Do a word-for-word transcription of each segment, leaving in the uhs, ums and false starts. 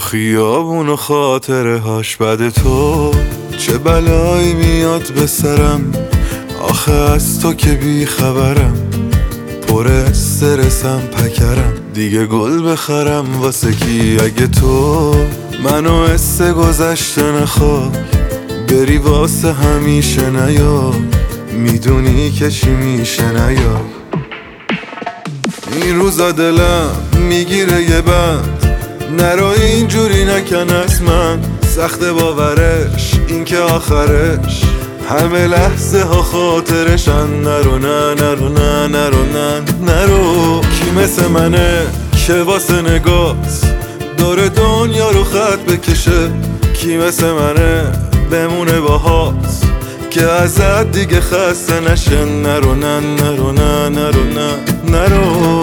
خیابون و خاطره هاش بد تو، چه بلایی میاد به سرم آخه از تو که بی خبرم. پر استرسم پکرم دیگه گل بخرم واسه کی؟ اگه تو منو اسه گذشته نخوای بری واسه همیشه نیا، میدونی که چی میشه نیا. این روزا دلم میگیره یه بند، نرو اینجوری نکن از من، سخت باورش این که آخرش همه لحظه ها خاطرشن. نرو نه نرو نه نرو نه نرو. کی مثل منه که واسه نگاست دور دنیا رو خط بکشه؟ کی مثل منه بمونه باهات که ازت دیگه خسته نشه؟ نرو نه نرو نه نرو نه نرو.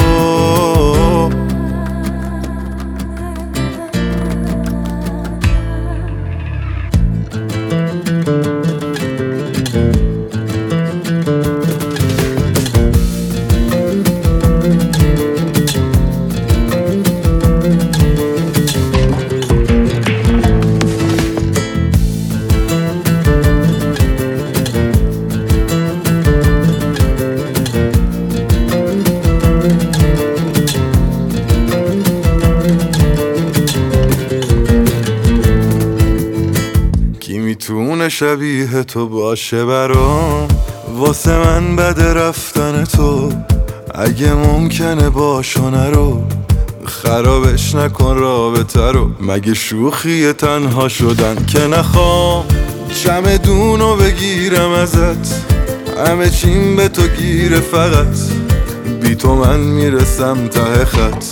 میتونه شبیه تو باشه برام، واسه من بده رفتن تو، اگه ممکنه باشو نرو، خرابش نکن رابطه رو. مگه شوخی تنها شدن که نخوام چمدونو بگیرم ازت، همه چیم به تو گیره فقط بی تو من میرسم ته خط.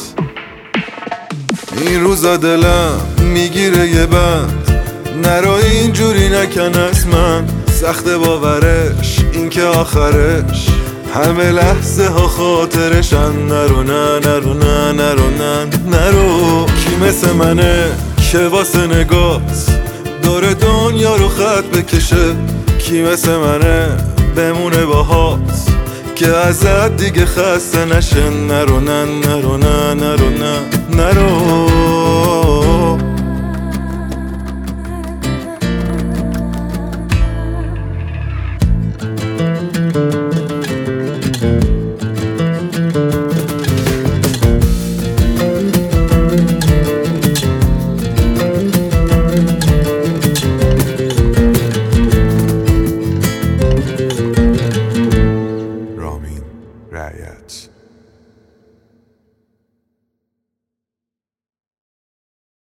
این روزا دلم میگیره یه بند، نرو اینجوری نکن از من، سخت باورش این که آخرش همه لحظه ها خاطرشن. نرو نه نرو نه نرو نه نرو. کی مثل منه که واسه نگاست دور دنیا رو خط بکشه؟ کی مثل منه بمونه باهات که ازت دیگه خسته نشه؟ نرو نه نرو نه نرو نه نرو.